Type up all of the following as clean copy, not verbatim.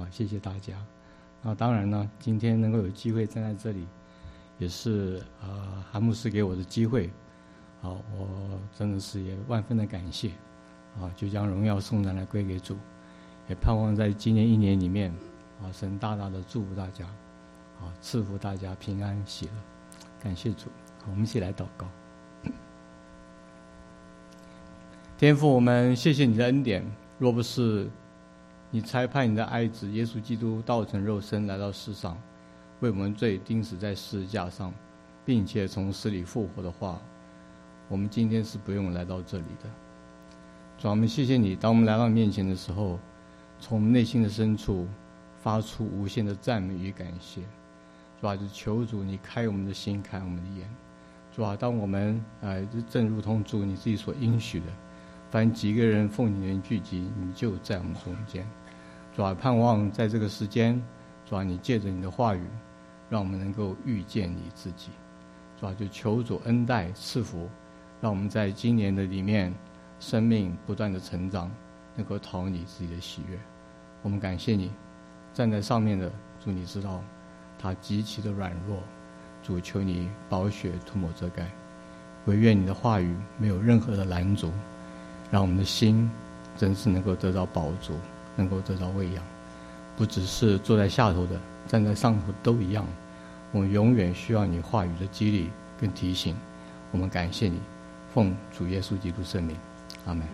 谢谢大家。那当然呢，今天能够有机会站在这里，也是韩牧师给我的机会，我真的是也万分的感谢，就将荣耀颂赞来归给主，也盼望在今年一年里面，神大大的祝福大家，赐福大家平安喜乐，感谢主。我们一起来祷告。天父，我们谢谢你的恩典，若不是你差派你的爱子耶稣基督道成肉身来到世上，为我们罪钉死在十字架上，并且从死里复活的话，我们今天是不用来到这里的。主，我们谢谢你，当我们来到你面前的时候，从内心的深处发出无限的赞美与感谢。主啊，就求主你开我们的心，开我们的眼。主啊，当我们正如同主你自己所应许的，凡几个人奉你名聚集，你就在我们中间。主啊，盼望在这个时间，主啊，你借着你的话语，让我们能够遇见你自己。主啊，就求主恩待赐福，让我们在今年的里面，生命不断的成长，能够讨你自己的喜悦。我们感谢你，站在上面的主，你知道他极其的软弱。主，求你宝血涂抹遮盖，惟愿你的话语没有任何的拦阻，让我们的心真是能够得到饱足，能够得到喂养。不只是坐在下头的，站在上头都一样。我们永远需要你话语的激励跟提醒。我们感谢你，奉主耶稣基督圣名，阿们。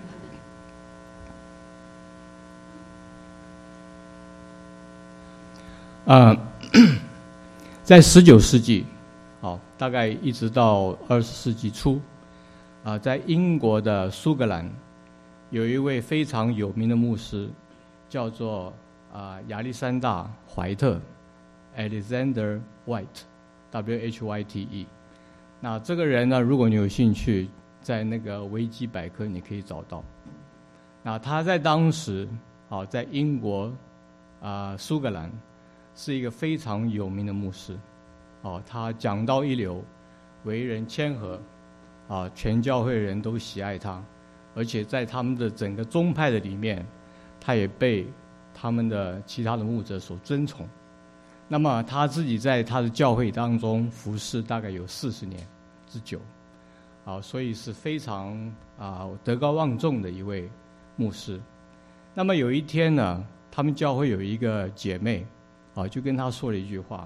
在19世纪，大概一直到20世纪初，在英国的苏格兰，有一位非常有名的牧师，叫做亚历山大·怀特 （Alexander White，W-H-Y-T-E）。那这个人呢，如果你有兴趣，在那个维基百科你可以找到。那他在当时，在英国苏格兰是一个非常有名的牧师。他讲道一流，为人谦和，全教会人都喜爱他，而且在他们的整个宗派的里面，他也被他们的其他的牧者所尊崇。那么他自己在他的教会当中服侍大概有40年之久，所以是非常德高望重的一位牧师。那么有一天呢，他们教会有一个姐妹，就跟他说了一句话。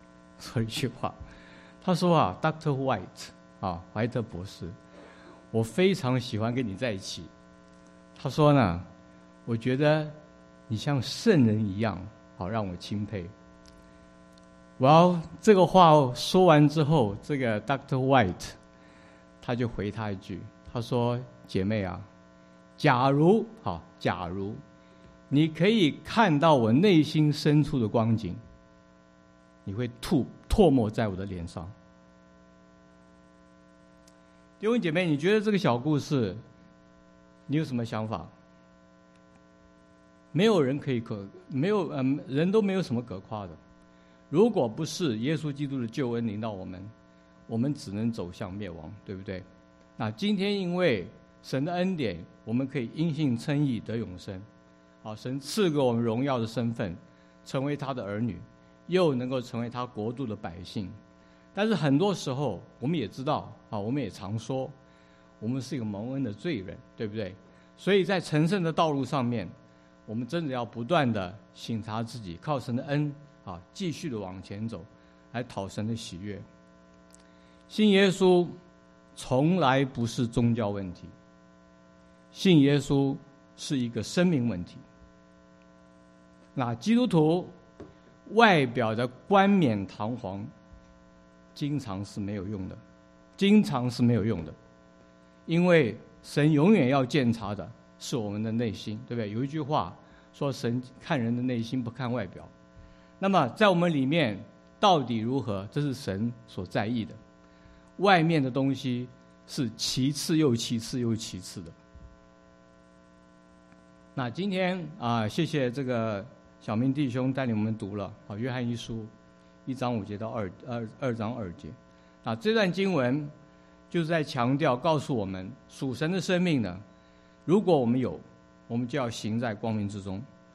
他说Dr. White，怀特博士，我非常喜欢跟你在一起。他说呢，我觉得你像圣人一样，让我钦佩。这个话说完之后，这个 Dr. White 他就回他一句，他说：姐妹啊，假如你可以看到我内心深处的光景，你会唾沫在我的脸上。弟兄姐妹，你觉得这个小故事你有什么想法？没有人可以人都没有什么可夸的。如果不是耶稣基督的救恩临到我们，我们只能走向灭亡，对不对？那今天因为神的恩典，我们可以因信称义得永生。神赐给我们荣耀的身份，成为他的儿女，又能够成为他国度的百姓。但是很多时候我们也知道，我们也常说我们是一个蒙恩的罪人，对不对？所以在成圣的道路上面，我们真的要不断的省察自己，靠神的恩继续的往前走，来讨神的喜悦。信耶稣从来不是宗教问题，信耶稣是一个生命问题。那基督徒外表的冠冕堂皇，经常是没有用的，因为神永远要鉴察的是我们的内心，对不对？有一句话说，神看人的内心，不看外表。那么在我们里面到底如何，这是神所在意的，外面的东西是其次又其次又其次的。那今天谢谢这个小明弟兄带领我们读了约翰一书1章5节到2章2节。那这段经文就是在强调告诉我们，属神的生命呢，如果我们有，我们就要行在光明之中，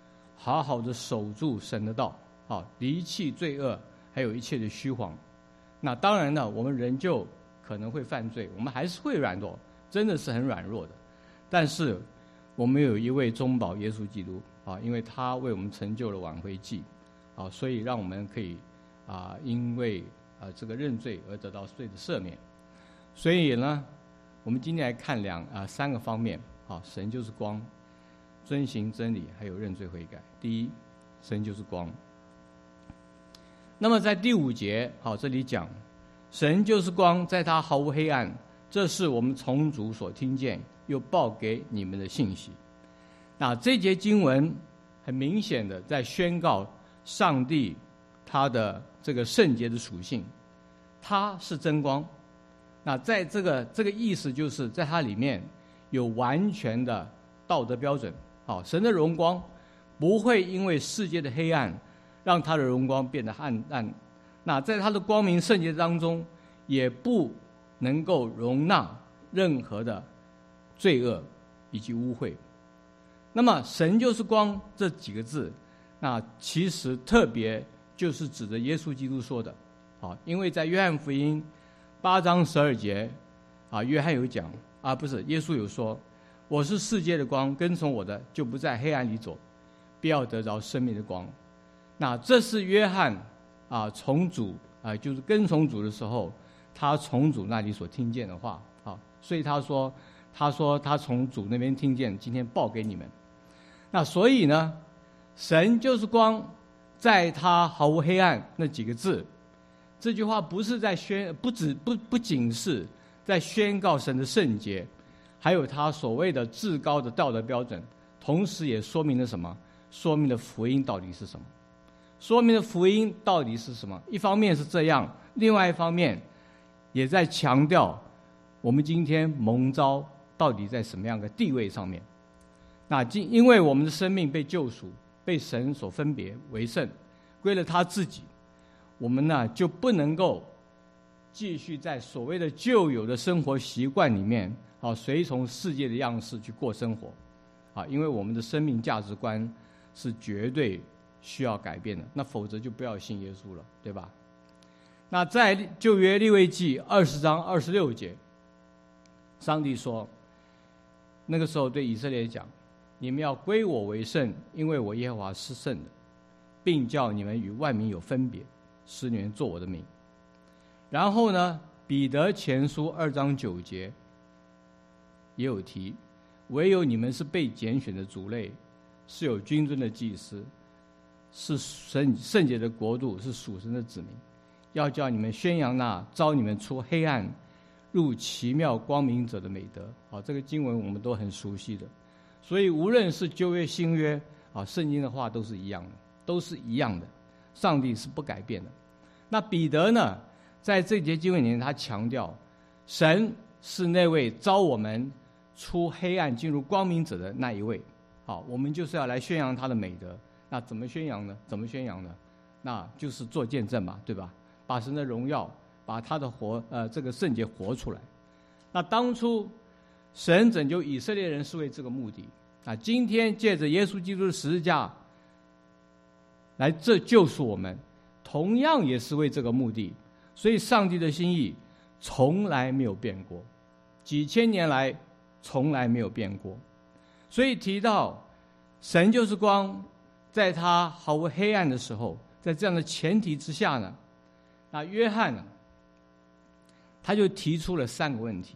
好好的守住神的道，离弃罪恶，还有一切的虚谎。那当然呢，我们仍旧可能会犯罪，我们还是会软弱，真的是很软弱的。但是我们有一位中保耶稣基督因为他为我们成就了挽回祭所以让我们可以因为这个认罪而得到罪的赦免。所以呢，我们今天来看三个方面神就是光，遵行真理，还有认罪悔改。第一，神就是光。那么在第5节这里讲神就是光，在他毫无黑暗，这是我们从主所听见又报给你们的信息。那这节经文很明显的在宣告上帝他的这个圣洁的属性，他是真光。那在这个意思就是在它里面有完全的道德标准神的荣光不会因为世界的黑暗让他的荣光变得暗淡，那在他的光明圣洁当中也不能够容纳任何的罪恶以及污秽。那么神就是光这几个字，那其实特别就是指着耶稣基督说的因为在约翰福音8章12节约翰有讲不是，耶稣有说，我是世界的光，跟从我的就不在黑暗里走，必要得着生命的光。那这是约翰从主就是跟从主的时候，他从主那里所听见的话所以他说他从主那边听见，今天报给你们。那所以呢，神就是光，在他毫无黑暗那几个字，这句话不是在不仅是在宣告神的圣洁，还有他所谓的至高的道德标准，同时也说明了什么？说明了福音到底是什么？说明了福音到底是什么？一方面是这样，另外一方面也在强调我们今天蒙召到底在什么样的地位上面。那因为我们的生命被救赎，被神所分别为圣，归了他自己，我们呢就不能够继续在所谓的旧有的生活习惯里面随从世界的样式去过生活因为我们的生命价值观是绝对需要改变的，那否则就不要信耶稣了，对吧？那在旧约利未记20章26节，上帝说，那个时候对以色列讲，你们要归我为圣，因为我耶和华是圣的，并叫你们与万民有分别，使你们做我的名。然后呢，彼得前书2章9节也有提，唯有你们是被拣选的族类，是有君尊的祭司，是圣洁的国度，是属神的子民，要叫你们宣扬那召你们出黑暗入奇妙光明者的美德。这个经文我们都很熟悉的，所以无论是旧约新约圣经的话都是一样的，都是一样的，上帝是不改变的。那彼得呢，在这节经文里面，他强调神是那位召我们出黑暗进入光明者的那一位。我们就是要来宣扬他的美德。那怎么宣扬呢？那就是做见证嘛，对吧？把神的荣耀，把他的这个圣洁活出来。那当初神拯救以色列人是为这个目的，今天借着耶稣基督的十字架来救赎我们，同样也是为这个目的。所以上帝的心意从来没有变过，几千年来从来没有变过。所以提到神就是光，在他毫无黑暗的时候，在这样的前提之下呢，那约翰呢，他就提出了3个问题。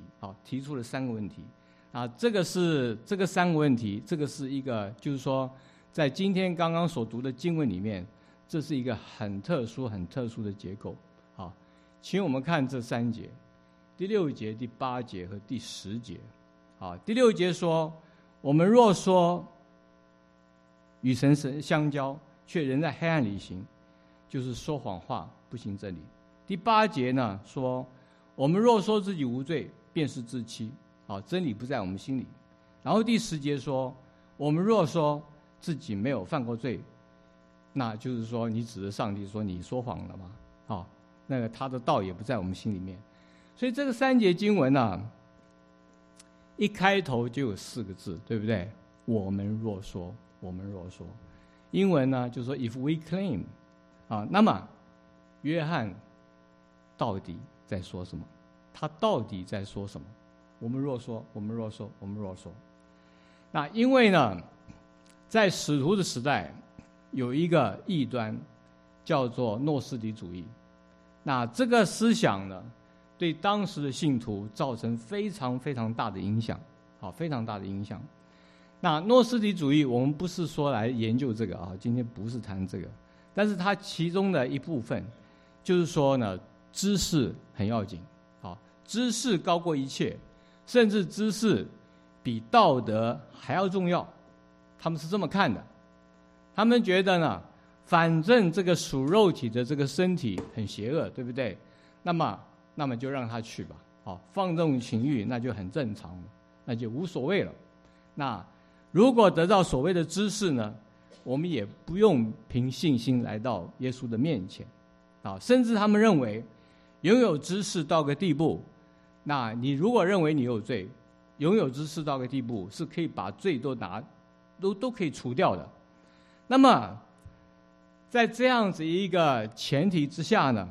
这个3个问题，这个是一个就是说在今天刚刚所读的经文里面，这是一个很特殊的结构。请我们看这3节，第6节、第8节和第10节。第6节说，我们若说与神相交，却仍在黑暗里行，就是说谎话，不行真理。第8节呢说，我们若说自己无罪，便是自欺，真理不在我们心里。然后第10节说，我们若说自己没有犯过罪，那就是说你指着上帝说你说谎了吗？那个他的道也不在我们心里面。所以这个3节经文一开头就有4个字，对不对？我们若说， 英文呢就说 if we claim 那么约翰到底在说什么？他到底在说什么？我们若说，那因为呢，在使徒的时代有一个异端叫做诺斯底主义，那这个思想呢，对当时的信徒造成非常非常大的影响，非常大的影响。那诺斯底主义我们不是说来研究这个今天不是谈这个，但是它其中的一部分就是说呢，知识很要紧，知识高过一切，甚至知识比道德还要重要，他们是这么看的。他们觉得呢，反正这个属肉体的这个身体很邪恶，对不对？那么就让他去吧，放纵情欲那就很正常了，那就无所谓了。那如果得到所谓的知识呢，我们也不用凭信心来到耶稣的面前，甚至他们认为拥有知识到个地步，那你如果认为你有罪，拥有知识到个地步是可以把罪都可以除掉的。那么在这样子一个前提之下呢，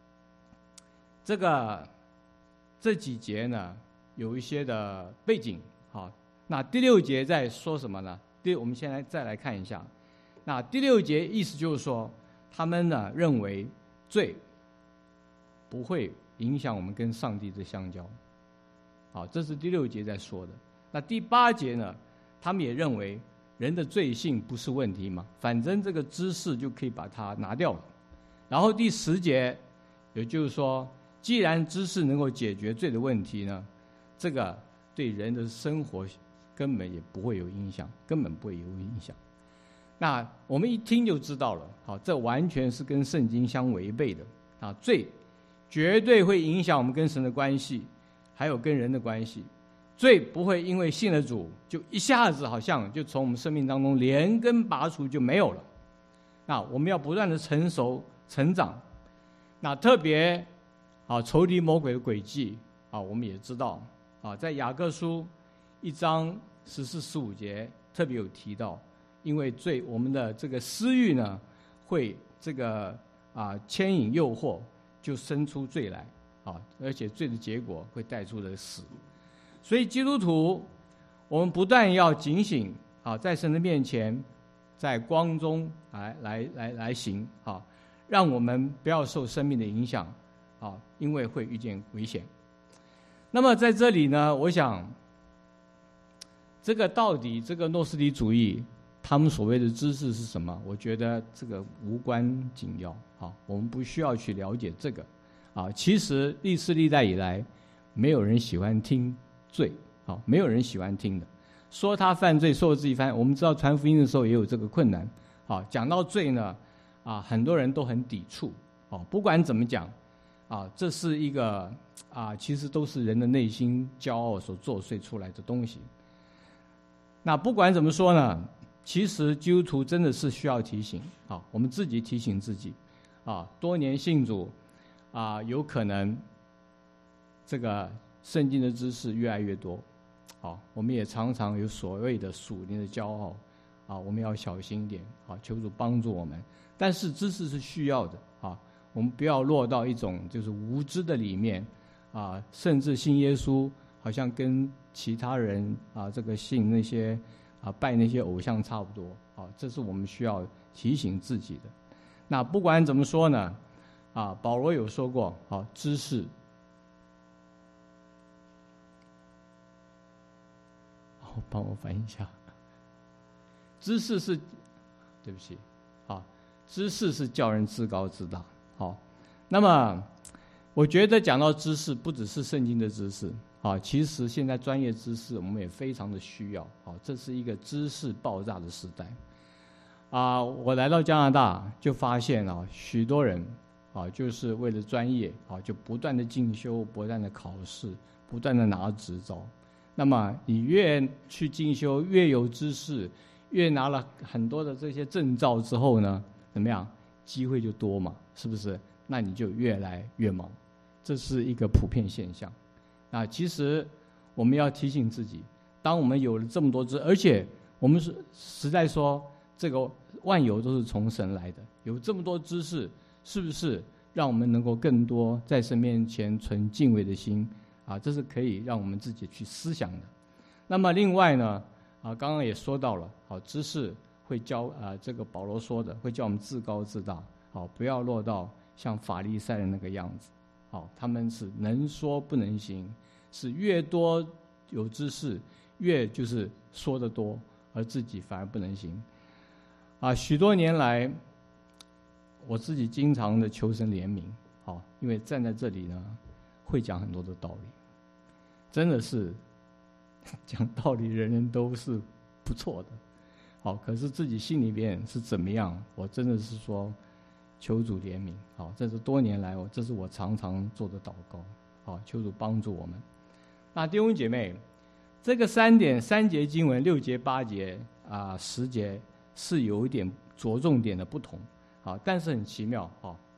这几节呢有一些的背景。那第6节在说什么呢？我们先再来看一下。那第6节意思就是说，他们呢认为罪不会影响我们跟上帝的相交。这是第6节在说的。那第8节呢，他们也认为人的罪性不是问题嘛，反正这个知识就可以把它拿掉了。然后第10节，也就是说，既然知识能够解决罪的问题呢，这个对人的生活根本也不会有影响，根本不会有影响。那我们一听就知道了，这完全是跟圣经相违背的。罪绝对会影响我们跟神的关系，还有跟人的关系。罪不会因为信了主就一下子好像就从我们生命当中连根拔除就没有了。那我们要不断的成熟成长。那特别仇敌魔鬼的诡计我们也知道在雅各书1章14、15节特别有提到，因为罪我们的这个私欲呢会这个牵引诱惑，就生出罪来而且罪的结果会带出了死。所以基督徒我们不但要警醒在神的面前在光中来行让我们不要受生命的影响因为会遇见危险。那么在这里呢，我想这个到底这个诺斯底主义他们所谓的知识是什么？我觉得这个无关紧要我们不需要去了解这个其实历世历代以来没有人喜欢听罪没有人喜欢听的。说他犯罪说自己犯，我们知道传福音的时候也有这个困难讲到罪呢很多人都很抵触不管怎么讲这是一个其实都是人的内心骄傲所作祟出来的东西。那不管怎么说呢，其实基督徒真的是需要提醒我们自己提醒自己多年信主有可能这个圣经的知识越来越多我们也常常有所谓的属灵的骄傲我们要小心一点求主帮助我们。但是知识是需要的我们不要落到一种就是无知的里面甚至信耶稣好像跟其他人这个信那些拜那些偶像差不多这是我们需要提醒自己的。那不管怎么说呢保罗有说过知识帮我翻译一下，知识是对不起知识是叫人自高自大那么我觉得讲到知识不只是圣经的知识其实现在专业知识我们也非常的需要这是一个知识爆炸的时代我来到加拿大就发现许多人就是为了专业就不断的进修，不断的考试，不断的拿执照。那么你越去进修，越有知识，越拿了很多的这些证照之后呢，怎么样？机会就多嘛，是不是？那你就越来越忙，这是一个普遍现象。其实我们要提醒自己，当我们有了这么多而且我们是实在说， 这个万有都是从神来的，有这么多知识，是不是让我们能够更多在神面前存敬畏的心啊？这是可以让我们自己去思想的。那么另外呢，刚刚也说到了，知识会教这个保罗说的，会叫我们自高自大，不要落到像法利赛人那个样子。他们是能说不能行，是越多有知识，越就是说得多，而自己反而不能行。许多年来，我自己经常的求神怜悯，因为站在这里呢，会讲很多的道理，真的是讲道理，人人都是不错的，可是自己心里面是怎么样？我真的是说，求主怜悯，这是多年来这是我常常做的祷告，求主帮助我们。那弟兄姐妹，这个3节经文6节8节10节是有一点着重点的不同，但是很奇妙，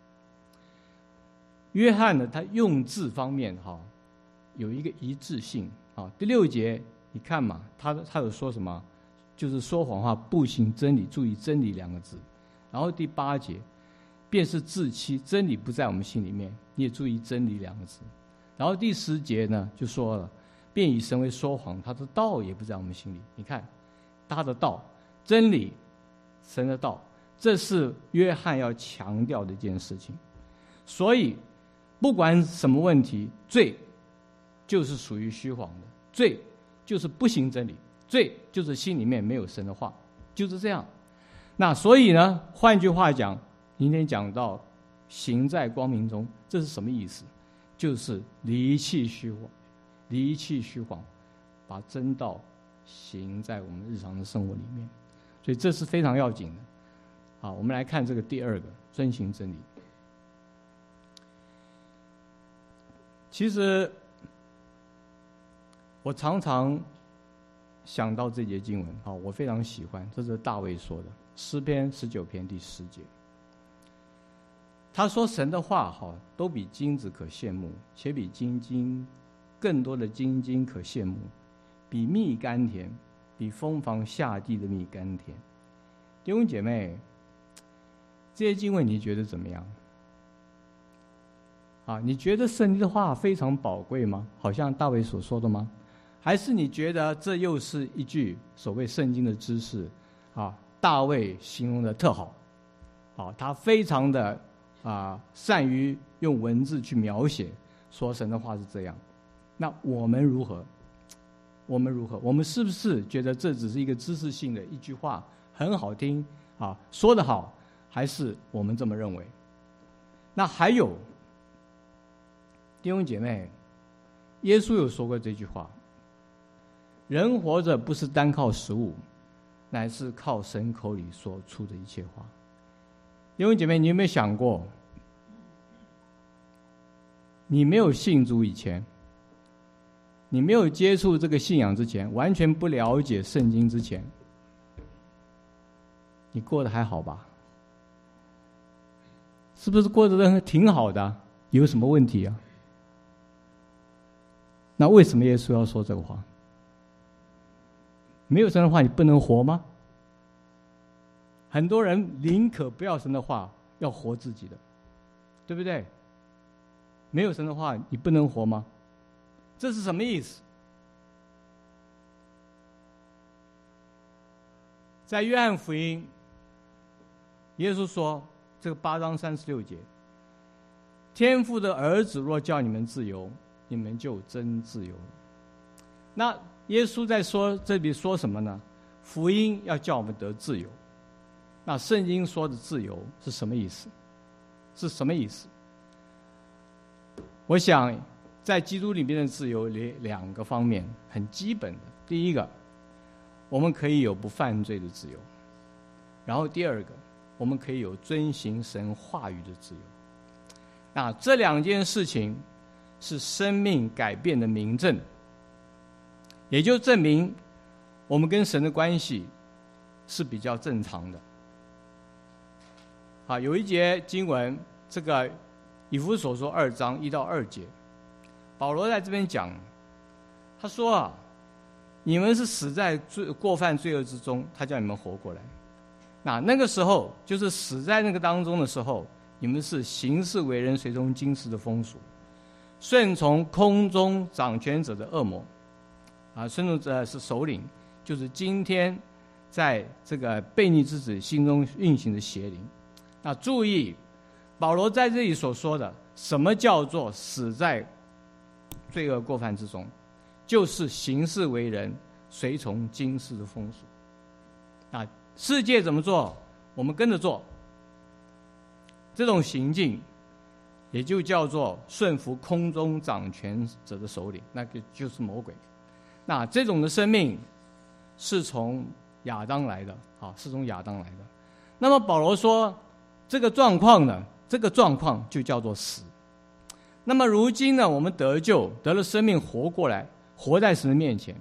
约翰呢，他用字方面有一个一致性。第6节你看嘛，他有说什么？就是说谎话，不行真理，注意真理2个字。然后第8节，便是自欺，真理不在我们心里面，你也注意真理2个字。然后第10节呢，就说了，便以神为说谎，他的道也不在我们心里。你看，他的道，真理，神的道，这是约翰要强调的一件事情。所以，不管什么问题，罪就是属于虚谎的，罪就是不行真理，罪就是心里面没有神的话，就是这样。那所以呢，换句话讲，今天讲到行在光明中，这是什么意思？就是离弃虚谎，把真道行在我们日常的生活里面。所以这是非常要紧的。好，我们来看这个第2个，遵行真理。其实我常常想到这节经文，我非常喜欢，这是大卫说的，诗篇19篇第10节。他说神的话都比金子可羡慕，且比金金更多的金金可羡慕，比蜜甘甜，比蜂房下地的蜜甘甜。弟兄姐妹，这些经文你觉得怎么样？你觉得圣经的话非常宝贵吗？好像大卫所说的吗？还是你觉得这又是一句所谓圣经的知识大卫形容的特好，他非常的善于用文字去描写，说神的话是这样。那我们如何？我们是不是觉得这只是一个知识性的一句话，很好听说得好？还是我们这么认为？那还有弟兄姐妹，耶稣有说过这句话：人活着不是单靠食物，乃是靠神口里所出的一切话。弟兄姐妹，你有没有想过，你没有信主以前，你没有接触这个信仰之前，完全不了解圣经之前，你过得还好吧？是不是过得挺好的？有什么问题啊？那为什么耶稣要说这个话？没有神的话，你不能活吗？很多人宁可不要神的话，要活自己的，对不对？没有神的话，你不能活吗？这是什么意思？在约翰福音，耶稣说，这个8章36节，天父的儿子若叫你们自由，你们就真自由了。那耶稣在这里说什么呢？福音要叫我们得自由。那圣经说的自由是什么意思？我想在基督里面的自由2个方面很基本的。第一个，我们可以有不犯罪的自由。然后第2个，我们可以有遵行神话语的自由。那这2件事情是生命改变的明证，也就证明我们跟神的关系是比较正常的。有一节经文，这个以弗所说2章1到2节，保罗在这边讲，他说你们是死在过犯罪恶之中，他叫你们活过来。 那个时候就是死在那个当中的时候，你们是行事为人随从今世的风俗，顺从空中掌权者的恶魔顺从者是首领，就是今天在这个悖逆之子心中运行的邪灵。那注意保罗在这里所说的什么叫做死在罪恶过犯之中，就是行事为人随从今世的风俗。世界怎么做我们跟着做，这种行径也就叫做顺服空中掌权者的首领，那个就是魔鬼。那这种的生命是从亚当来的，是从亚当来的。那么保罗说这个状况呢，这个状况就叫做死。那么如今呢，我们得救得了生命，活过来，活在神的面前，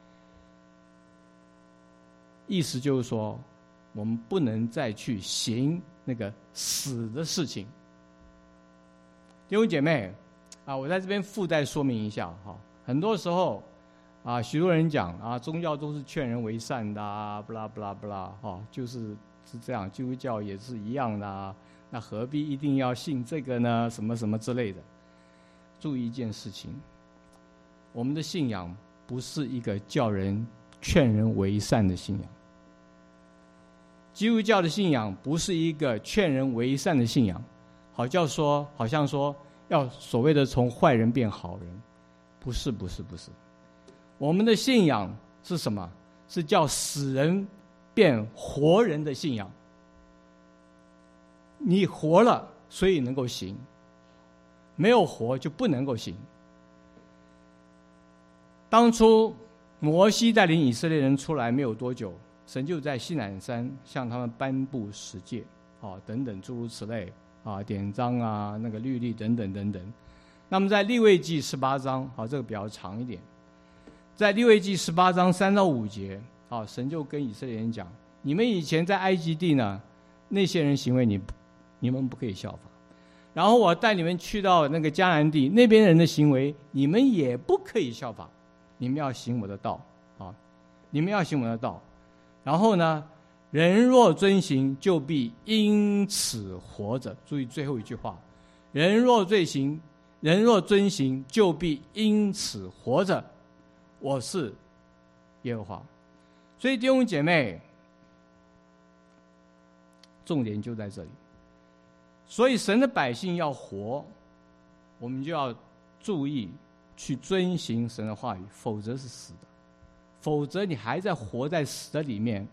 意思就是说我们不能再去行那个死的事情。弟兄姐妹我在这边附带说明一下很多时候许多人讲宗教都是劝人为善的不啦不啦不啦就是这样，基督教也是一样的那何必一定要信这个呢？什么什么之类的。注意一件事情，我们的信仰不是一个叫人劝人为善的信仰。基督教的信仰不是一个劝人为善的信仰，好像说要所谓的从坏人变好人，不是。我们的信仰是什么？是叫死人变活人的信仰。你活了，所以能够行；没有活就不能够行。当初摩西带领以色列人出来没有多久，神就在西乃山向他们颁布十诫等等诸如此类典章那个律例等等等等。那么在利未记18章这个比较长一点，在利未记18章3到5节神就跟以色列人讲，你们以前在埃及地呢，那些人行为你们不可以效法，然后我带你们去到那个迦南地，那边人的行为你们也不可以效法，你们要行我的道你们要行我的道。然后呢，人若遵行，就必因此活着。注意最后一句话，人若遵行，就必因此活着。我是耶和华。所以弟兄姐妹，重点就在这里。所以神的百姓要活，我们就要注意去遵行神的话语，否则是死的。否则你还在活在死的里面，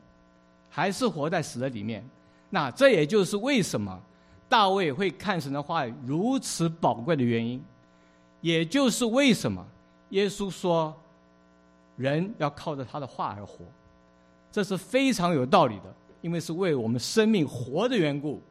那这也就是为什么大卫会看神的话语如此宝贵的原因，也就是为什么耶稣说人要靠着他的话而活，这是非常有道理的，因为是为我们生命活的缘故。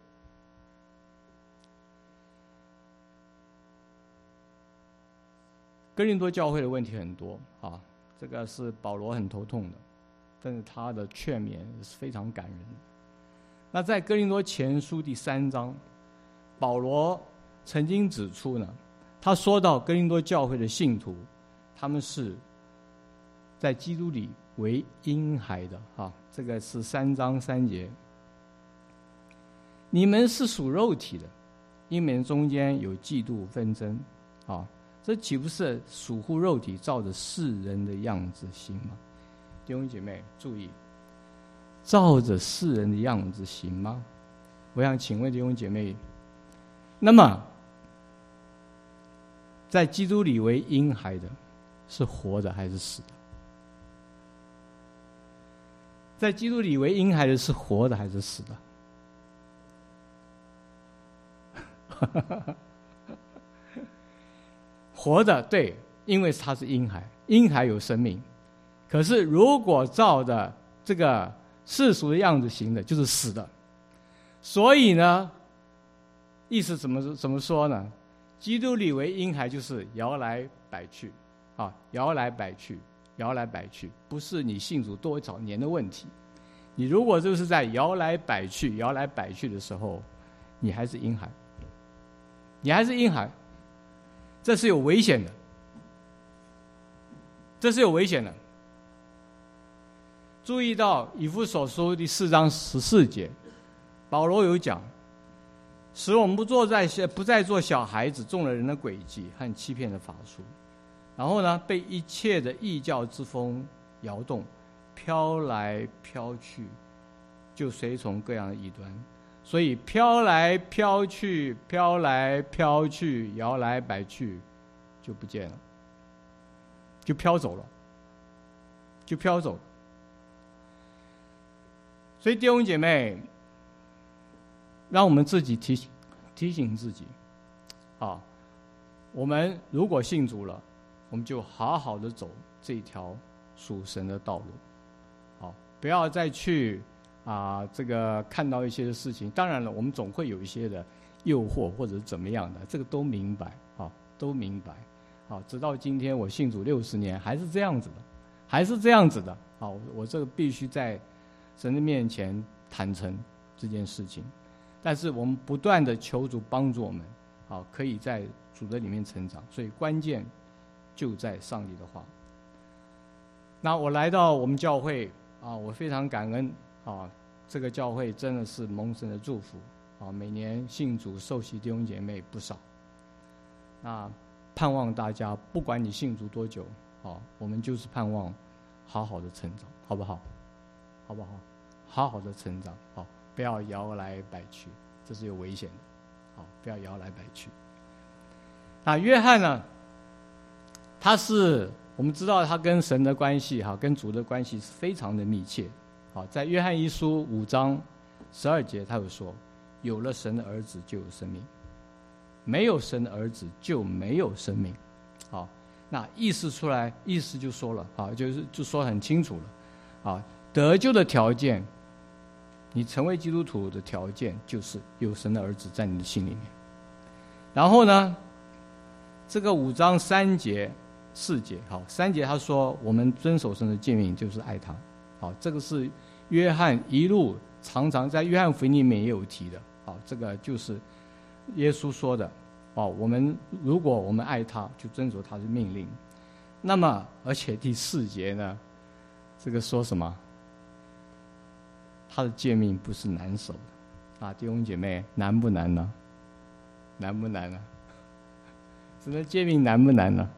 哥林多教会的问题很多这个是保罗很头痛的，但是他的劝勉是非常感人的。那在哥林多前书第3章，保罗曾经指出呢，他说到哥林多教会的信徒，他们是在基督里为婴孩的这个是3章3节。你们是属肉体的，因为中间有嫉妒纷争这岂不是属乎肉体，照着世人的样子行吗？弟兄姐妹注意，照着世人的样子行吗？我想请问弟兄姐妹，那么在基督里为婴孩的是活的还是死的？在基督里为婴孩的是活的还是死的？活的，对，因为他是婴孩，婴孩有生命。可是如果照着这个世俗的样子行的，就是死的。所以呢，意思怎么说呢？基督里为婴孩就是摇来摆去摇来摆去，不是你信主多少年的问题。你如果就是在摇来摆去的时候，你还是婴孩，这是有危险的， 注意到以弗所书第4章14节，保罗有讲，使我们不再做小孩子，中了人的诡计和欺骗的法术，然后呢，被一切的异教之风摇动，飘来飘去，就随从各样的异端。所以飘来飘去，飘来飘去，摇来摆去，就不见了，就飘走了，就飘走了。所以弟兄姐妹，让我们自己提醒自己，啊，我们如果信主了，我们就好好的走这条属神的道路，好，不要再去这个看到一些事情。当然了，我们总会有一些的诱惑或者怎么样的，这个都明白，都明白。好，直到今天我信主60年，还是这样子的，还是这样子的。好，我这个必须在神的面前坦诚这件事情。但是我们不断的求主帮助我们，好，可以在主的里面成长。所以关键就在上帝的话。那我来到我们教会我非常感恩这个教会真的是蒙神的祝福每年信主受洗弟兄姐妹不少。那盼望大家不管你信主多久我们就是盼望好好的成长，好不好？好不好？好好的成长，不要摇来摆去，这是有危险的，不要摇来摆去。那约翰呢，我们知道他跟神的关系跟主的关系是非常的密切。在约翰一书5章12节他有说，有了神的儿子就有生命，没有神的儿子就没有生命。那意思就说了就说很清楚了得救的条件，你成为基督徒的条件就是有神的儿子在你的心里面。然后呢，这个5章3节4节3节他说我们遵守神的诫命就是爱他。这个是约翰一路常常在约翰福音里面也有提的。这个就是耶稣说的如果我们爱他，就遵守他的命令。那么而且第4节呢，这个说什么？他的诫命不是难守的弟兄姐妹，难不难呢？难不难呢？神的诫命难不难呢？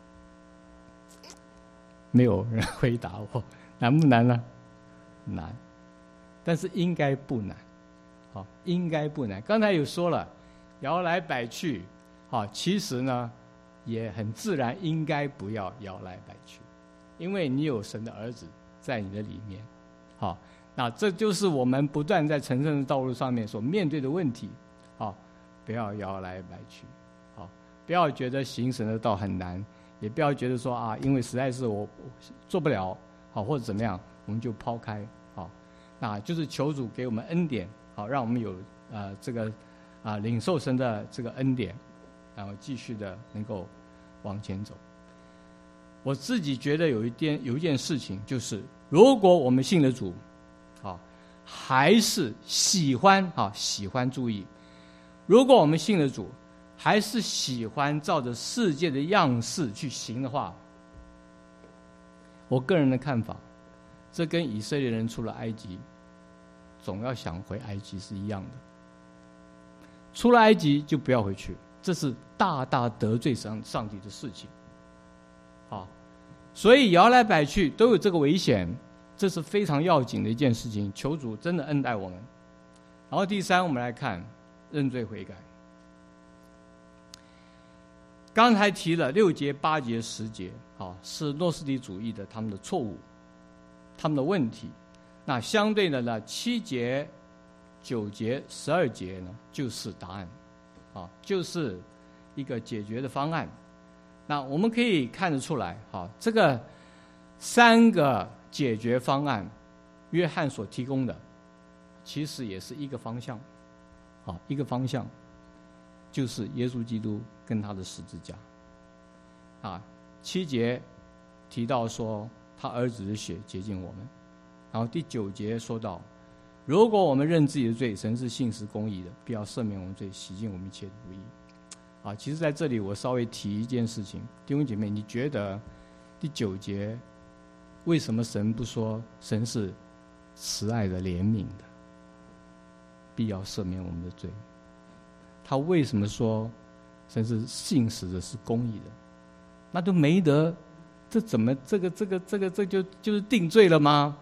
没有人回答我，难不难呢？难，但是应该不难，应该不难。刚才有说了，摇来摆去，其实呢也很自然，应该不要摇来摆去，因为你有神的儿子在你的里面。那这就是我们不断在成圣的道路上面所面对的问题。不要摇来摆去，不要觉得行神的道很难，也不要觉得说因为实在是我做不了或者怎么样，我们就抛开。那就是求主给我们恩典，让我们有这个领受神的这个恩典，然后继续的能够往前走。我自己觉得有一件事情，就是如果我们信了主还是喜欢注意，如果我们信了主还是喜欢照着世界的样式去行的话，我个人的看法，这跟以色列人出了埃及总要想回埃及是一样的。出了埃及就不要回去，这是大大得罪上帝的事情。所以摇来摆去都有这个危险，这是非常要紧的一件事情，求主真的恩待我们。然后第3，我们来看认罪悔改。刚才提了6节、8节、10节是诺斯底主义的他们的错误，他们的问题。那相对的呢，7节、9节、12节呢就是答案就是一个解决的方案。那我们可以看得出来这个3个解决方案约翰所提供的其实也是一个方向一个方向就是耶稣基督跟他的十字架7节提到说他儿子的血洁净我们，然后第9节说到，如果我们认自己的罪，神是信实公义的，必要赦免我们罪，洗净我们一切的不义。其实在这里我稍微提一件事情，弟兄姐妹，你觉得第9节为什么神不说神是慈爱的、怜悯的，必要赦免我们的罪？他为什么说神是信实的、是公义的？那都没得，这怎么这就是定罪了吗？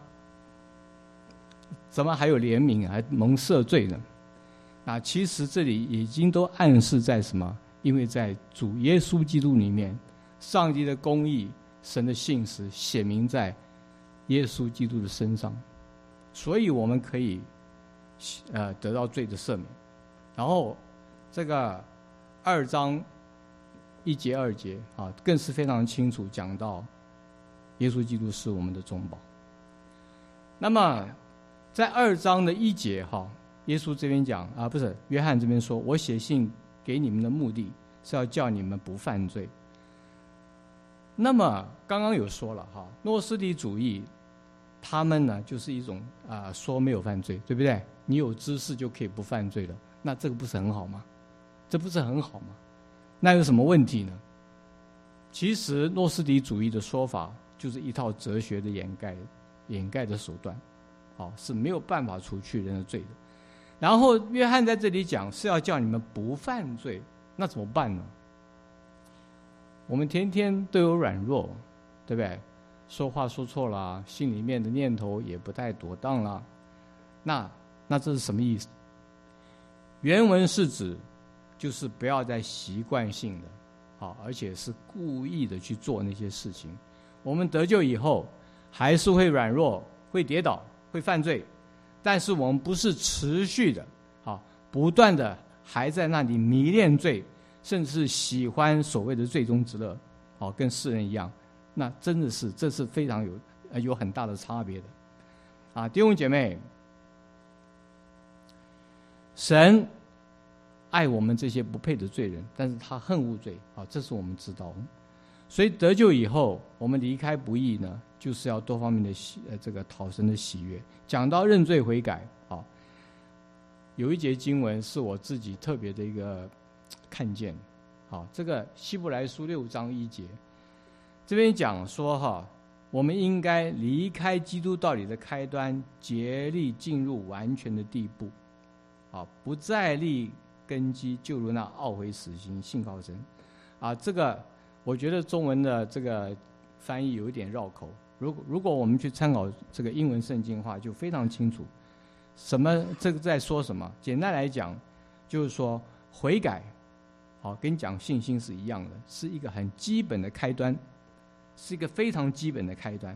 怎么还有怜悯，还蒙赦罪呢？那其实这里已经都暗示在什么？因为在主耶稣基督里面，上帝的公义、神的信实显明在耶稣基督的身上，所以我们可以得到罪的赦免。然后这个2章1节2节啊，更是非常清楚讲到耶稣基督是我们的中保。那么在2章的1节哈，耶稣这边讲不是约翰这边说，我写信给你们的目的是要叫你们不犯罪。那么刚刚有说了哈，诺斯底主义他们呢就是一种说没有犯罪，对不对？你有知识就可以不犯罪了，那这个不是很好吗？这不是很好吗？那有什么问题呢？其实诺斯底主义的说法就是一套哲学的掩盖的手段，是没有办法除去人的罪的。然后约翰在这里讲是要叫你们不犯罪，那怎么办呢？我们天天都有软弱，对不对？说话说错了，心里面的念头也不太妥当了，那这是什么意思？原文是指就是不要再习惯性的而且是故意的去做那些事情。我们得救以后还是会软弱，会跌倒，会犯罪，但是我们不是持续的不断的还在那里迷恋罪，甚至喜欢所谓的罪中之乐跟世人一样，那真的是这是非常有很大的差别的弟兄姐妹，神爱我们这些不配的罪人，但是他恨恶罪这是我们知道的。所以得救以后，我们离开不义呢，就是要多方面的这个讨神的喜悦。讲到认罪悔改有一节经文是我自己特别的一个看见这个希伯来书6章1节，这边讲说我们应该离开基督道理的开端，竭力进入完全的地步不再立根基，就如那懊悔死刑，信靠神这个我觉得中文的这个翻译有一点绕口，如果我们去参考这个英文圣经的话，就非常清楚什么这个在说什么。简单来讲就是说悔改跟讲信心是一样的，是一个很基本的开端，是一个非常基本的开端。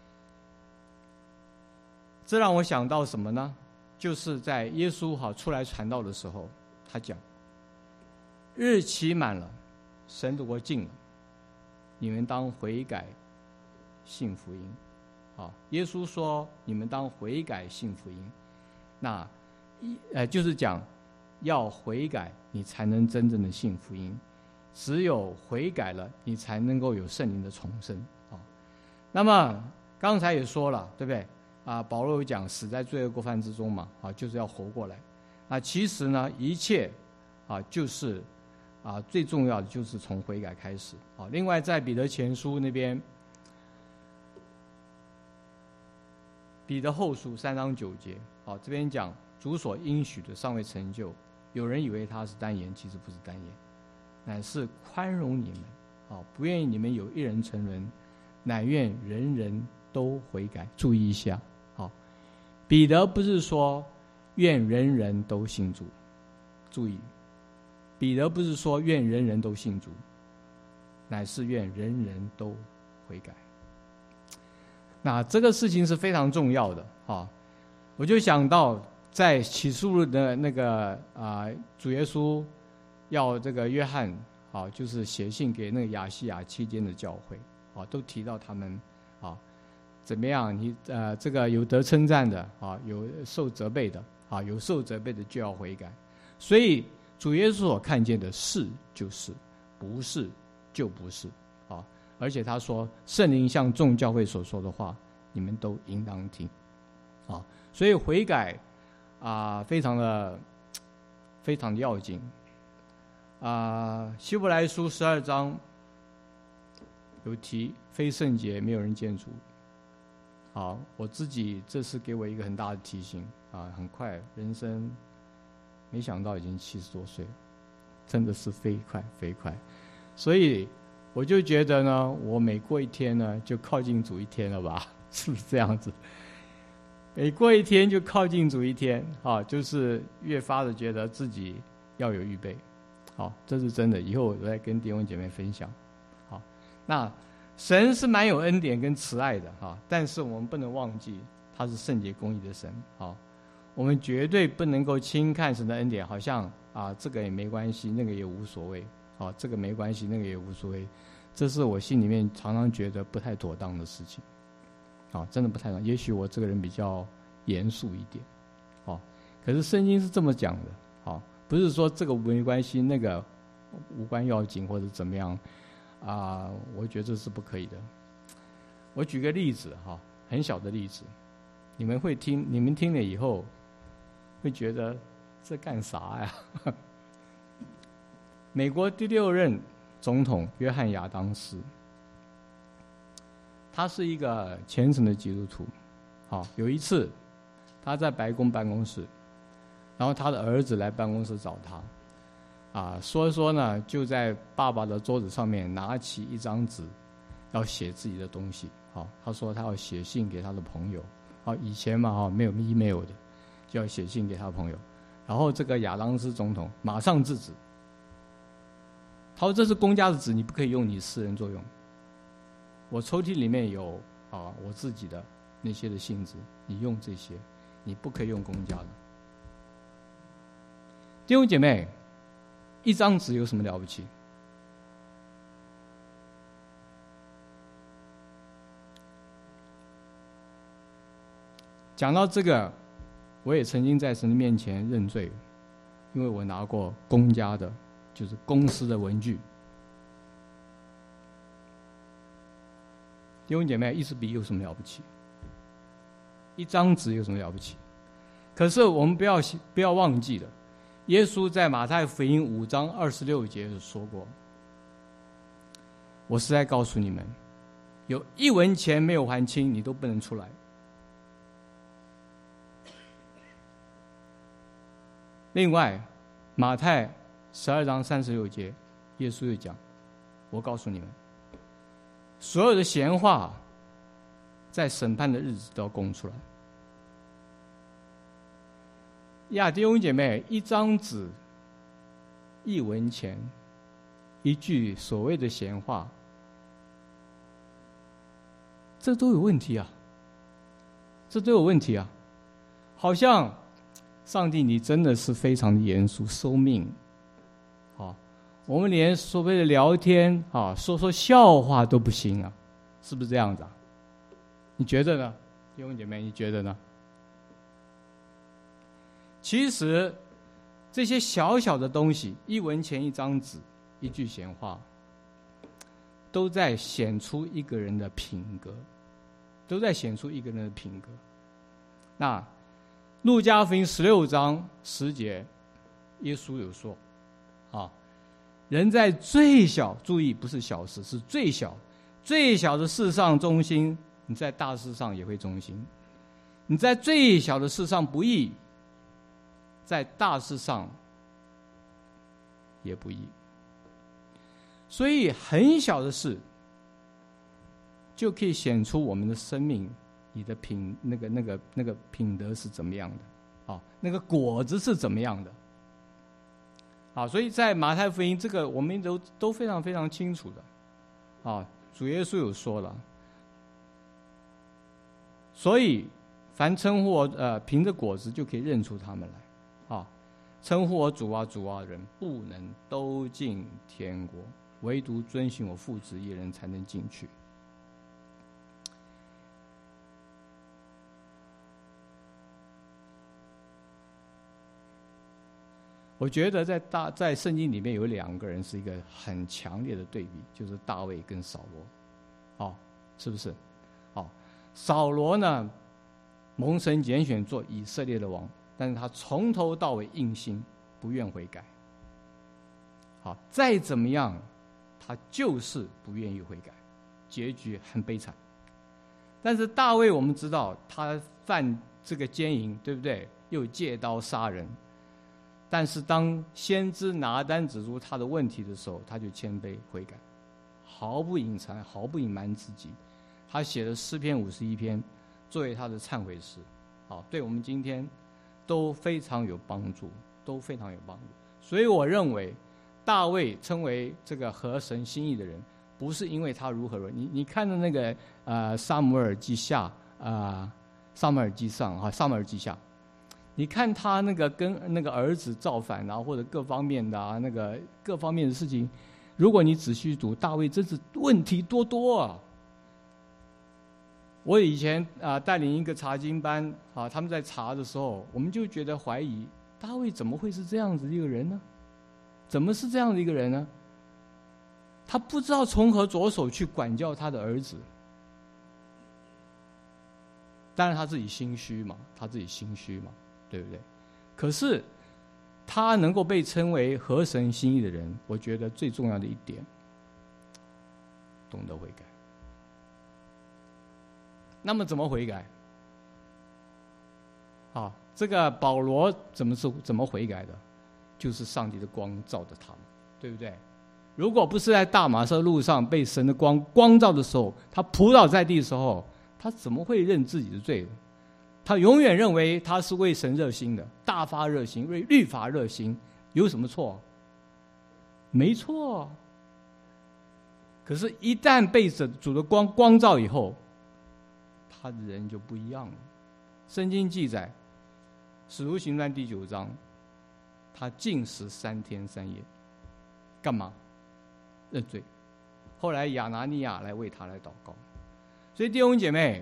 这让我想到什么呢？就是在耶稣出来传道的时候，他讲日期满了，神的国近了，你们当悔改信福音耶稣说你们当悔改信福音，那就是讲要悔改你才能真正的信福音，只有悔改了你才能够有圣灵的重生那么刚才也说了，对不对保罗有讲死在罪恶过犯之中嘛就是要活过来其实呢一切就是最重要的就是从悔改开始另外在彼得前书那边，彼得后书3章9节这边讲主所应许的尚未成就，有人以为他是单言，其实不是单言，乃是宽容你们不愿意你们有一人沉沦，乃愿人人都悔改。注意一下彼得不是说愿人人都信主，注意彼得不是说愿人人都信主，乃是愿人人都悔改。那这个事情是非常重要的我就想到在启示录的那个主耶稣要这个约翰就是写信给那个亚细亚期间的教会都提到他们怎么样你这个有得称赞的有受责备的有受责备的就要悔改。所以主耶稣所看见的是就是，不是就不是而且他说圣灵向众教会所说的话你们都应当听所以悔改非常的要紧希伯来书12章有提非圣洁没有人见主好，我自己这是给我一个很大的提醒啊！很快，人生没想到已经70多岁了，真的是飞快飞快。所以我就觉得呢，我每过一天呢，就靠近主一天了吧？是不是这样子？每过一天就靠近主一天，啊，就是越发的觉得自己要有预备。好，这是真的。以后我再跟弟兄姐妹分享。好，那神是蛮有恩典跟慈爱的哈，但是我们不能忘记他是圣洁公义的神。好，我们绝对不能够轻看神的恩典，好像啊这个也没关系，那个也无所谓。好，这个没关系，那个也无所谓。这是我心里面常常觉得不太妥当的事情。好，真的不太妥当。也许我这个人比较严肃一点。好，可是圣经是这么讲的。好，不是说这个没关系，那个无关要紧或者怎么样。我觉得这是不可以的。我举个例子哈，很小的例子，你们听了以后会觉得这干啥呀？美国第6任总统约翰亚当斯，他是一个虔诚的基督徒。好，有一次他在白宫办公室，然后他的儿子来办公室找他。说呢，就在爸爸的桌子上面拿起一张纸，要写自己的东西。好，他说他要写信给他的朋友。好，以前嘛，没有 email 的，就要写信给他的朋友。然后这个亚当斯总统马上制止，他说这是公家的纸，你不可以用你私人作用。我抽屉里面有我自己的那些的信纸，你用这些，你不可以用公家的。弟兄姐妹，一张纸有什么了不起？讲到这个，我也曾经在神的面前认罪，因为我拿过公家的，就是公司的文具。弟兄姐妹，一支笔有什么了不起？一张纸有什么了不起？可是我们不要忘记了，耶稣在马太福音5章26节说过：“我实在告诉你们，有1文钱没有还清，你都不能出来。”另外，马太12章36节，耶稣又讲：“我告诉你们，所有的闲话，在审判的日子都要供出来。”弟兄姐妹，一张纸1文钱，一句所谓的闲话，这都有问题啊！这都有问题啊！好像上帝你真的是非常的严肃，收命。我们连所谓的聊天说笑话都不行啊，是不是这样子啊？你觉得呢？弟兄姐妹，你觉得呢？其实这些小小的东西，1文钱一张纸，一句闲话，都在显出一个人的品格，都在显出一个人的品格。那路加福音16章10节，耶稣有说人在最小，注意不是小事，是最小的事上忠心，你在大事上也会忠心；你在最小的事上不义，在大事上也不义。所以很小的事就可以显出我们的生命，你的那个品德是怎么样的，那个果子是怎么样的。所以在马太福音这个我们都非常非常清楚的，主耶稣有说了，所以凡称呼我凭着果子就可以认出他们来，称呼我主啊主啊的人不能都进天国，唯独遵循我父旨意的人才能进去。我觉得在圣经里面有2个人是一个很强烈的对比，就是大卫跟扫罗，是不是？扫罗呢，蒙神拣选做以色列的王，但是他从头到尾硬心，不愿悔改。再怎么样，他就是不愿意悔改，结局很悲惨。 但是大卫我们知道他犯这个奸淫，对不对？又借刀杀人。但是当先知拿单指出他的问题的时候，他就谦卑悔改，毫不隐藏，毫不隐瞒自己。他写了诗篇51篇作为他的忏悔诗，好，对我们今天都非常有帮助，都非常有帮助。所以我认为大卫称为这个合神心意的人，不是因为他如何，你看的那个撒母耳记下撒母耳记上啊，撒母耳记下，你看他那个跟那个儿子造反啊，或者各方面的那个各方面的事情，如果你仔细读，大卫真是问题多多啊。我以前带领一个查经班啊，他们在查的时候，我们就觉得怀疑大卫怎么会是这样子一个人呢？怎么是这样的一个人呢？他不知道从何着手去管教他的儿子。当然他自己心虚嘛，对不对？可是他能够被称为合神心意的人，我觉得最重要的一点，懂得悔改。那么怎么悔改？这个保罗怎么悔改的？就是上帝的光照着他们，对不对？如果不是在大马色路上被神的光照的时候，他扑倒在地的时候，他怎么会认自己的罪呢？他永远认为他是为神热心的，大发热心，为律法热心，有什么错？没错。可是，一旦被主的光照以后，他的人就不一样了。圣经记载，使徒行传第9章，他禁食3天3夜，干嘛？认罪。后来亚拿尼亚来为他来祷告。所以弟兄姐妹，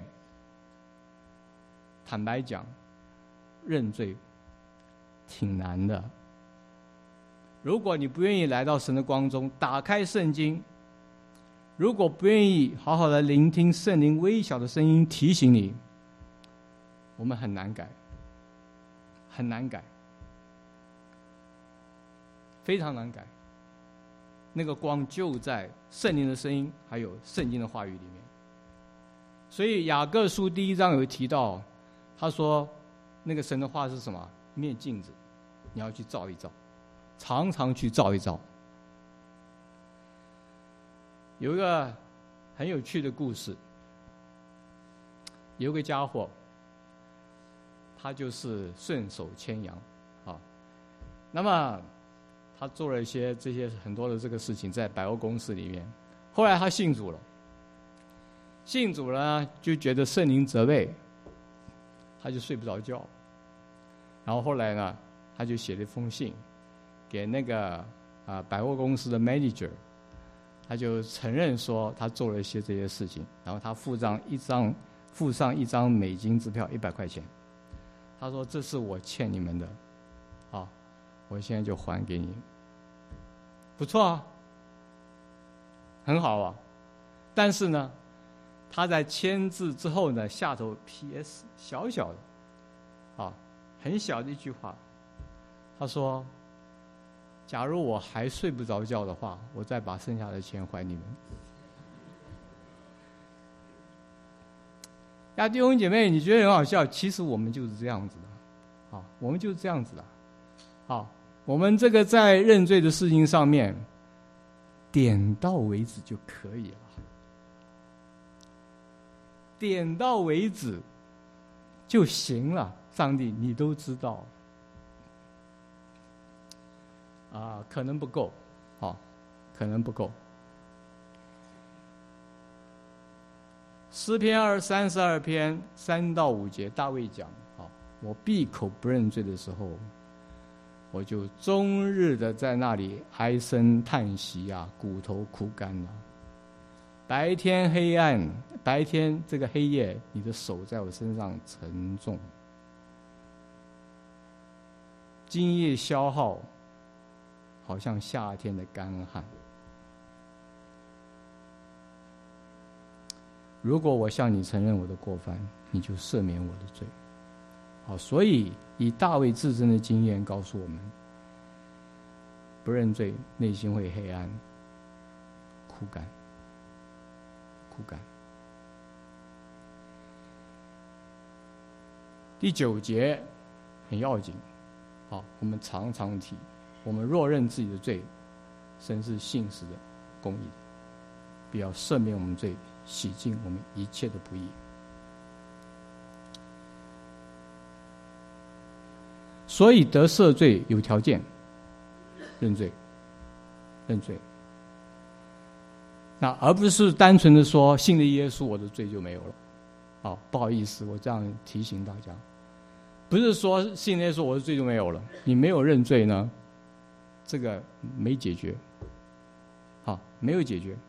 坦白讲，认罪挺难的。如果你不愿意来到神的光中，打开圣经，如果不愿意好好的聆听圣灵微小的声音提醒你，我们很难改，很难改，非常难改。那个光就在圣灵的声音还有圣经的话语里面。所以雅各书第1章有提到，他说那个神的话是什么？一面镜子，你要去照一照，常常去照一照。有一个很有趣的故事，有个家伙，他就是顺手牵羊那么他做了这些很多的这个事情，在百货公司里面。后来他信主了，就觉得圣灵责备，他就睡不着觉。然后后来呢，他就写了一封信给那个百货公司的 manager， 他就承认说他做了这些事情，然后他附上一张美金支票100块钱，他说这是我欠你们的，我现在就还给你。不错啊，很好啊。但是呢，他在签字之后呢，下头 PS 小小的很小的一句话，他说假如我还睡不着觉的话，我再把剩下的钱还你们。弟兄姐妹，你觉得很好笑，其实我们就是这样子的，我们就是这样子的。我们这个在认罪的事情上面，点到为止就可以了，点到为止就行了。上帝，你都知道，可能不够，可能不够。诗篇32篇3到5节，大卫讲，我闭口不认罪的时候，我就终日的在那里唉声叹息骨头枯干白天黑暗，白天这个黑夜，你的手在我身上沉重，今夜消耗，好像夏天的干旱。如果我向你承认我的过犯，你就赦免我的罪。所以以大卫自身的经验告诉我们，不认罪，内心会黑暗、枯干。 第9节很要紧，好，我们常常提，我们若认自己的罪，神是信实的、公义的，必要赦免我们罪，洗净我们一切的不义。所以得赦罪有条件，认罪，认罪。那而不是单纯的说信了耶稣，我的罪就没有了。好，不好意思，我这样提醒大家，不是说信了耶稣我的罪就没有了，你没有认罪呢，这个没解决。好，没有解决。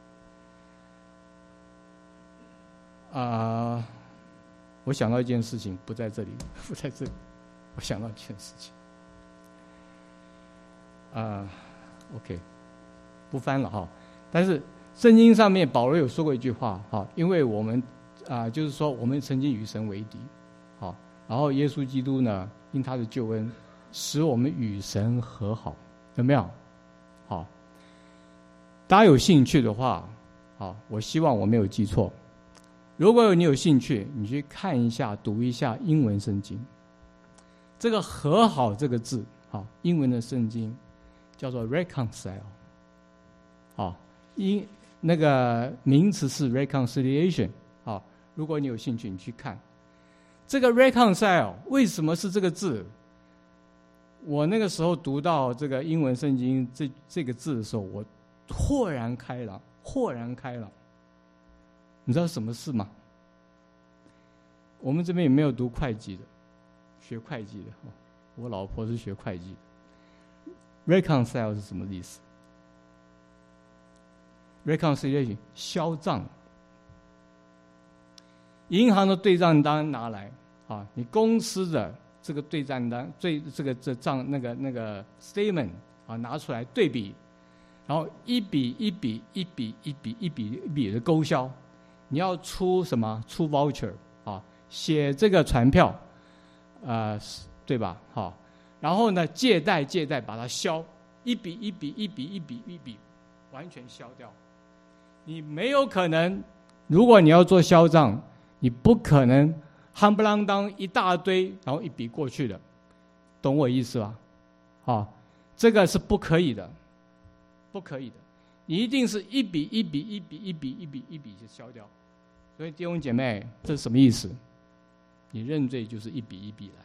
我想到一件事情，不在这里，不在这里。我想到一件事情。OK， 不翻了哈。但是圣经上面保罗有说过一句话哈，因为我们就是说我们曾经与神为敌，好，然后耶稣基督呢，因他的救恩，使我们与神和好，有没有？好，大家有兴趣的话，好，我希望我没有记错。如果你有兴趣，你去看一下、读一下英文圣经。这个和好这个字，好，英文的圣经叫做 reconcile， 好，那个名词是 reconciliation， 好，如果你有兴趣，你去看这个 reconcile 为什么是这个字？我那个时候读到这个英文圣经这个字的时候，我豁然开朗，豁然开朗。你知道什么事吗？我们这边也没有读会计的，学会计的，我老婆是学会计的。reconcile 是什么意思？ reconciliation 销账，银行的对账单拿来啊，你公司的这个对账单这账那个 statement 啊拿出来对比，然后一笔的勾销。你要出什么？出 voucher 啊，写这个传票，对吧？好，然后呢，借贷把它消，一笔，完全消掉。你没有可能，如果你要做销账，你不可能夯不啷当一大堆，然后一笔过去的，懂我意思吧？好，这个是不可以的，不可以的。你一定是一笔就消掉。所以弟兄姐妹，这是什么意思？你认罪就是一笔来，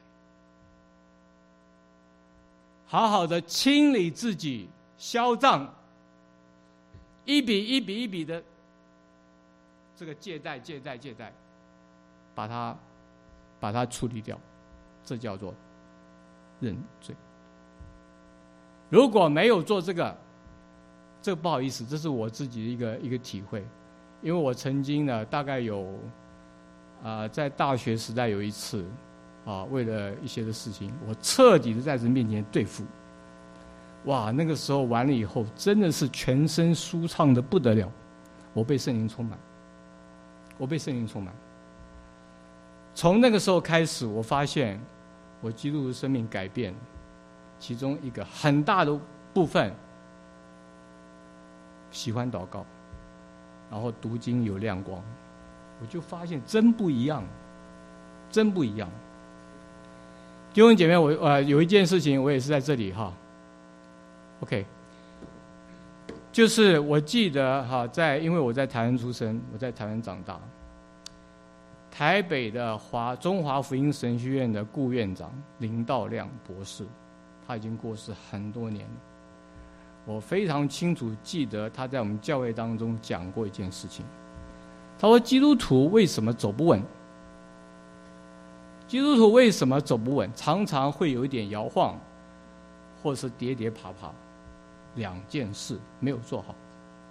好好的清理自己，销账，一笔的这个借贷，把它处理掉，这叫做认罪。如果没有做这个不好意思，这是我自己的一个体会，因为我曾经呢，大概有在大学时代有一次为了一些的事情，我彻底的在神面前对付。哇，那个时候完了以后，真的是全身舒畅的不得了。我被圣灵充满。从那个时候开始，我发现我基督的生命改变，其中一个很大的部分，喜欢祷告，然后读经有亮光，我就发现真不一样。弟兄姐妹，我有一件事情，我也是在这里OK， 就是我记得因为我在台湾出生，我在台湾长大，台北的中华福音神学院的顾院长林道亮博士，他已经过世很多年了。我非常清楚记得他在我们教会当中讲过一件事情，他说基督徒为什么走不稳？基督徒为什么走不稳？常常会有一点摇晃，或是跌跌爬爬，两件事没有做好。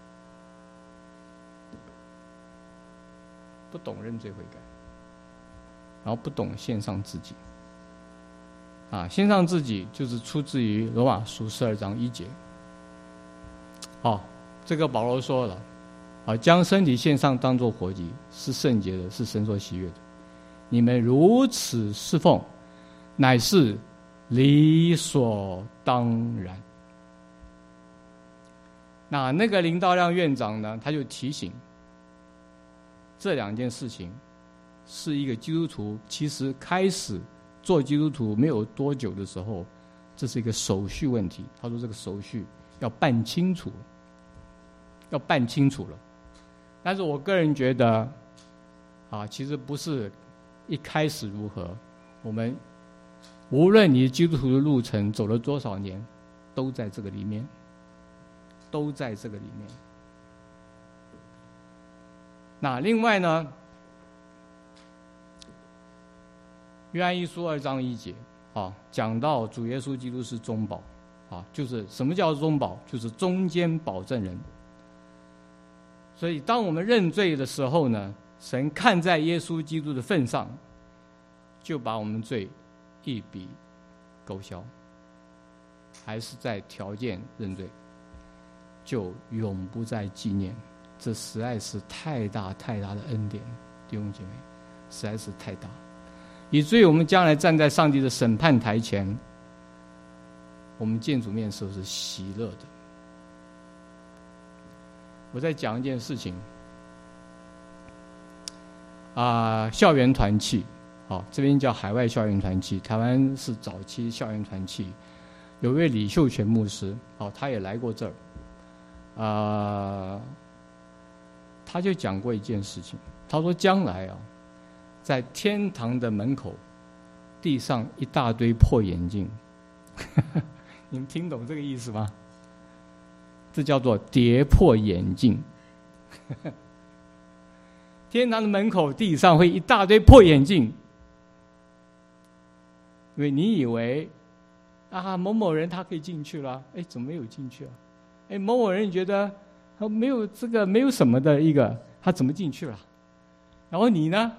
不懂认罪悔改，然后不懂献上自己。献上自己就是出自于罗马书12章1节。这个保罗说了，将身体献上当作活祭，是圣洁的，是神所喜悦的。你们如此侍奉，乃是理所当然。那个林道亮院长呢，他就提醒这两件事情是一个基督徒，其实开始做基督徒没有多久的时候，这是一个手续问题。他说这个手续要办清楚，要办清楚了。但是我个人觉得，其实不是一开始如何，我们无论你基督徒的路程走了多少年，都在这个里面，都在这个里面。那另外呢，约翰一书2章1节讲到主耶稣基督是中保就是什么叫中保？就是中间保证人。所以当我们认罪的时候呢，神看在耶稣基督的份上，就把我们罪一笔勾销，还是在条件认罪，就永不再纪念。这实在是太大太大的恩典，弟兄姐妹，实在是太大，以至于我们将来站在上帝的审判台前，我们见主面的时候是喜乐的。我再讲一件事情校园团契这边叫海外校园团契，台湾是早期校园团契，有位李秀全牧师他也来过这儿他就讲过一件事情，他说将来在天堂的门口地上一大堆破眼镜你们听懂这个意思吗？这叫做跌破眼镜天堂的门口地上会一大堆破眼镜，因为你以为某某人他可以进去了，怎么没有进去某某人你觉得没有这个没有什么的一个，他怎么进去了？然后你呢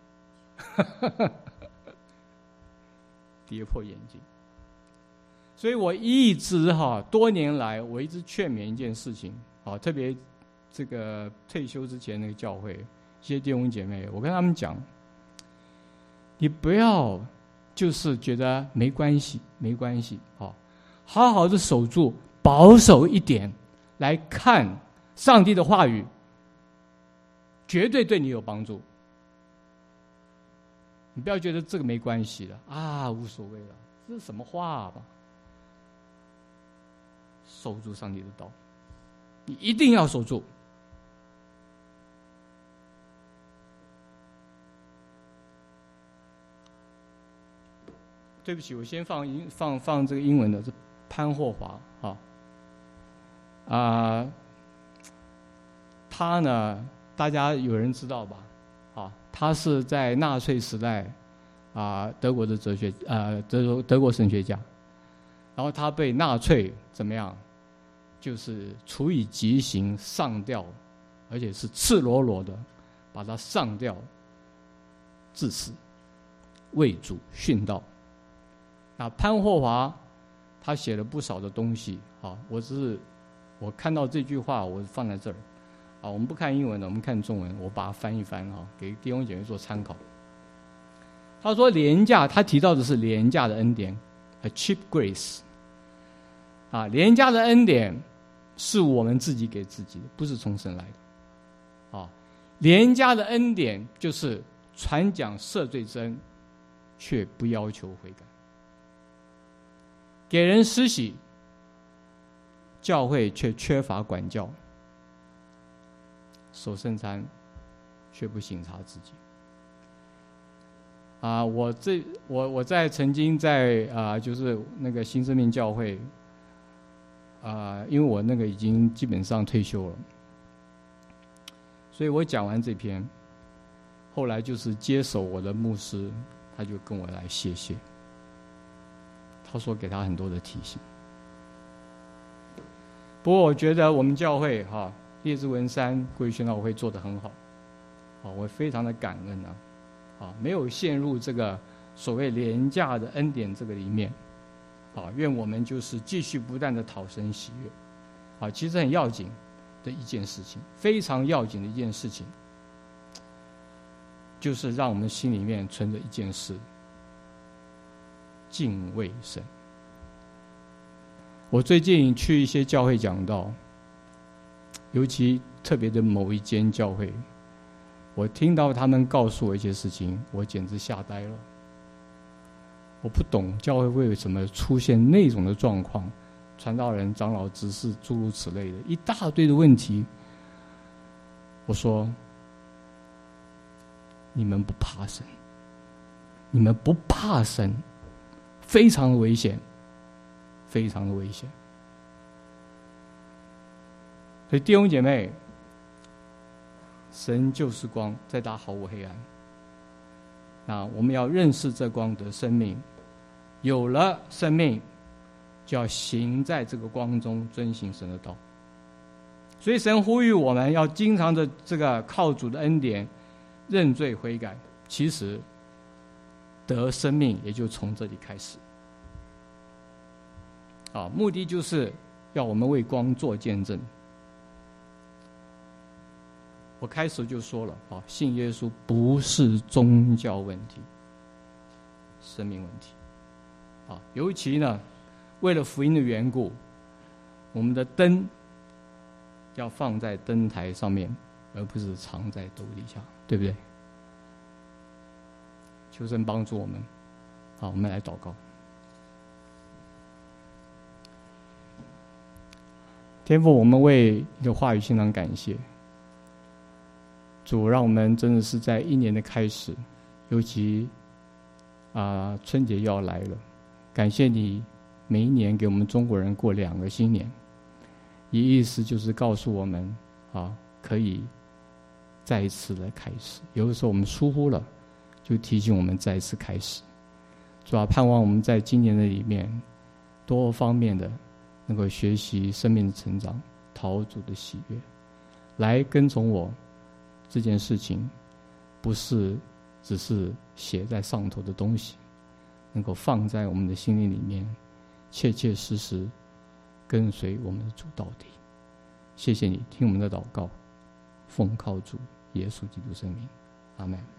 跌破眼镜。所以我一直多年来我一直劝勉一件事情特别这个退休之前那个教会一些弟兄姐妹，我跟他们讲，你不要就是觉得没关系没关系好好的守住，保守一点来看上帝的话语，绝对对你有帮助。你不要觉得这个没关系了无所谓了，这是什么话吧？守住上帝的道，你一定要守住。对不起，我先放这个英文的，是潘霍华他呢，大家有人知道吧？他是在纳粹时代德国的哲学德国神学家，然后他被纳粹怎么样？就是处以极刑上吊，而且是赤裸裸的把他上吊致死，为主殉道。那潘霍华他写了不少的东西我看到这句话我放在这儿我们不看英文的，我们看中文，我把它翻一翻给弟兄姐妹做参考。他说廉价，他提到的是廉价的恩典 ，a cheap grace。廉价的恩典是我们自己给自己的，不是从神来的。廉价的恩典就是传讲赦罪之恩，却不要求悔改。给人施洗，教会却缺乏管教；守圣餐，却不省察自己。我曾经在就是那个新生命教会因为我那个已经基本上退休了，所以我讲完这篇，后来就是接手我的牧师，他就跟我来谢谢。他说给他很多的提醒。不过我觉得我们教会列治文山国语宣道会做得很好，我非常的感恩没有陷入这个所谓廉价的恩典这个里面。愿我们就是继续不断的讨神喜悦。其实很要紧的一件事情，非常要紧的一件事情，就是让我们心里面存着一件事：敬畏神。我最近去一些教会讲道，尤其特别的某一间教会， 我听到他们告诉我一些事情，我简直吓呆了。我不懂教会为什么出现那种的状况，传道人、长老、执事诸如此类的一大堆的问题。我说，你们不怕神，你们不怕神，非常的危险，非常的危险。所以弟兄姐妹，神就是光，在他毫无黑暗。那我们要认识这光的生命，有了生命，就要行在这个光中，遵行神的道。所以神呼吁我们要经常的这个靠主的恩典认罪悔改，其实得生命也就从这里开始。目的就是要我们为光做见证。我开始就说了，信耶稣不是宗教问题，生命问题。尤其呢，为了福音的缘故，我们的灯要放在灯台上面，而不是藏在斗底下，对不对？求神帮助我们。好，我们来祷告。天父，我们为你的话语献上感谢。主，让我们真的是在一年的开始，尤其春节又要来了，感谢你每一年给我们中国人过2个新年，意思就是告诉我们可以再一次的开始。有的时候我们疏忽了，就提醒我们再一次开始。主要盼望我们在今年的里面多方面的能够学习生命的成长，讨主的喜悦，来跟从我这件事情，不是只是写在上头的东西，能够放在我们的心灵里面，切切实实跟随我们的主到底。谢谢你听我们的祷告，奉靠主耶稣基督圣名，阿们。